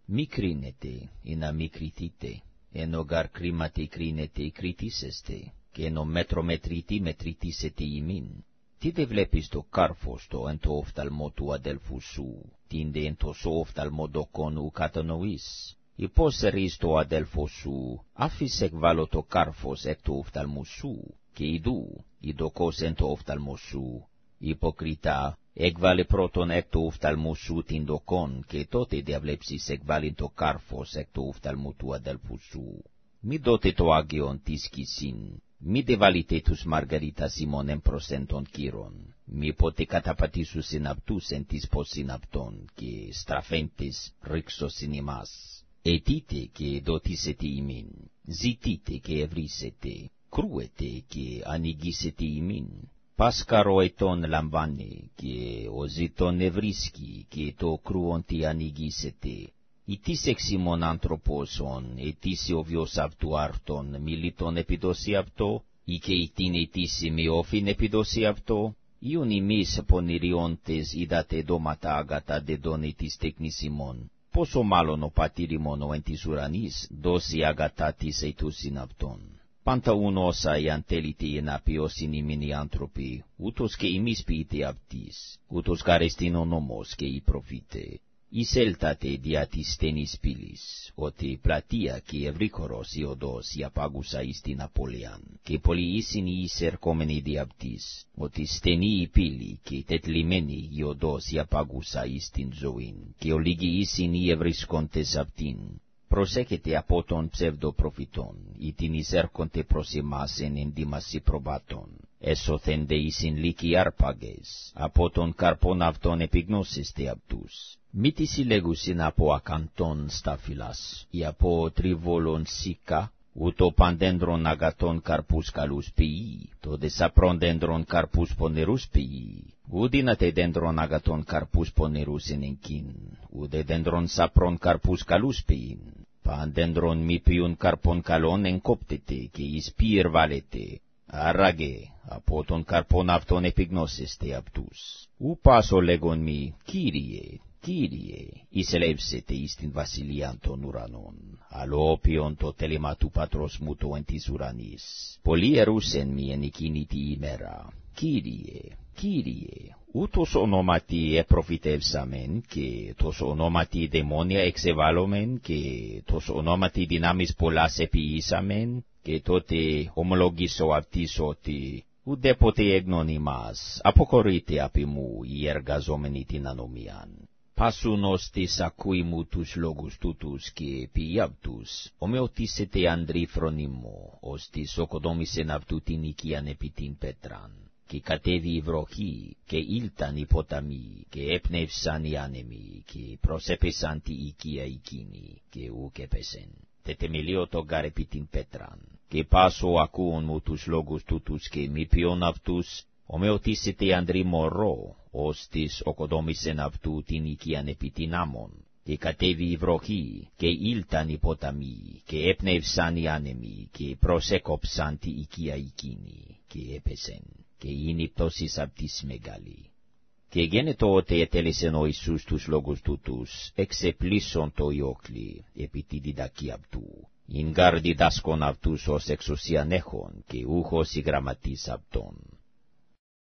μη κρίνετε, ή να μη κριθείτε, ενώ γαρ κρίματι κρίνετε κριτήσεστε, και ενώ μέτρο μετρητή μετρητήσετε ημίν. Τι δε βλέπεις το κάρφος το εν το οφθαλμό του αδέλφου σου, τι δε εν το σο οφθαλμοδοκόν ου κατανοείς. Υπόσερεις το αδέλφο σου, άφησε εκβάλλω το κάρφος εκ του οφθαλμού σου, και ειδού, ειδοκός εν το οφθαλμό σου. Υποκριτά, εκβάλλε πρώτον εκ του οφθαλμού σου την δοκόν, και τότε διαβλέψεις εκβάλλειν το κάρφος εκ του οφθαλμού του αδέλφου σου. Μη δότε το άγιον της κυσίν, μη δε βάλετε τους μαργαρίτας ημών εμπροσθέν των κύρων, μη ποτε καταπατήσουσιν αυτούς εν της ποσιν αυτών, και στραφέντες ρήξωσιν ημάς. Αιτείτε και δοτήσετε ημίν, ζητείτε και ευρύσετε, κρούετε και ανοιγήσετε ημίν. Πάσκαρο ετών λαμβάνε, και ο ζητών ευρίσκει, και το κρούον τι ανοιγήσετε. Ητής εξήμων άνθρωποσον, ετήσι ο βιος αυτού άρτον, μιλήτων επιδόσει αυτό, ή και ητήν ετήσι με όφιν επιδόσει αυτό, ιον ημείς πονηριόντες είδατε δώματα άγατα δεδόν ετής τέκνης ημών. Πόσο μάλλον ο πατήρ ημών ο εν της ουρανής, δώσει αγατά της ετούσιν αυτόν. Πάντα ουν όσα εάν τέλητε εναπιώσιν ημίν οι άνθρωποι, ούτως και ημείς ποιείτε αυτής, ούτως γαρεστήν ο νόμος και οι προφήτε. Εισέλτατε δια της στενής πύλης, ότι πλατεία και ευρύχωρος η οδός η απάγουσα εις την απώλειαν, και πολλοί ήσιν οι εισερχόμενοι δι' αυτής, ότι στενή η πύλη και τετλημένη η οδός η απάγουσα εις την ζωήν, και ολίγοι ήσιν οι ευρισκόντες αυτήν. Προσέχετε από των ψευδοπροφητών, ή την εισέρχονται προς εμάς εν ενδύμαση προβάτων. Εσωθέντε ήσιν λύκοι άρπαγες, από των καρπών αυτών επιγνώσεστε αυτούς. Μη τις συλλέγουσιν από ακαντών στάφυλας, ή από τριβόλων σίκα, ούτω παντέντρων αγατών καρπούς καλούς ποιεί, το δε σαπρών δέντρων καρπούς πονερούς ποιεί. Ουδίνατε δέντρων αγατών καρπούς πονερούς εν εγκίν, ουδε δέντρων σαπρών καρπούς καλούς ποιήν. Παντέντρων μη ποιούν καρπών καλών εγκόπτετε, και εις πύρ βάλετε. Άραγε, από των καρπών αυτών επιγνώσεστε αυτούς. Ου πάσο λέγον μη, Κύριε, εισελεύσετε εις την βασιλείαν των ουρανών, αλλο όποιον το τέλημα του πατρός μου το εν της ουρανής. Πολλοί ερούσεν μη εν εκείνη τη ημέρα, Κύριε, ούτως ονόματι επροφητεύσαμεν, και τος ονόματι δαιμόνια εξεβάλλομεν, και τος ονόματι δυνάμεις πολλάς επιήσαμεν, και τότε ομολογήσω αυτής ότι ουδέποτε έγνον ημάς, αποκορείτε απ' μου οι εργαζόμενοι την ανομίαν. Πάσουν ώστις ακούει μου τους λόγους τούτους και ποιοι αυτούς, ομοιωτήσετε ανδρή φρονίμου, ώστις οκοδόμησεν αυτού την οικίαν επί την πέτραν. Και κατέβη η βροχή, και ήλταν οι ποταμοί, και έπνευσαν οι άνεμοι, και προσέπεσαν τη οικία εκείνη, και ουκ έπεσεν. Τετεμελίω το γάρ επί την πέτραν. Και πάσο ακούων μου τους λόγους τούτους και μη ποιον αυτούς, ομοιωτήσετε ανδρή μωρό, ώστις οκοδόμησεν αυτού την οικίαν επί την άμμον. Και κατέβη η βροχή, και ήλταν οι ποταμοί, και έπνευσαν οι άνεμοι, και προσέκοψαν τη οικία εκείνη, και έπεσεν. Και είναι η πτώσης αυτής μεγάλη. Και γένετο ότι ετέλεσεν ο Ιησούς τους λόγους τούτους, εξεπλήσον το ιόκλη, επί τη διδακή αυτού. Ειν γάρ διδάσκον αυτούς ως εξουσίαν έχων, και ούχος η γραμματής αυτών.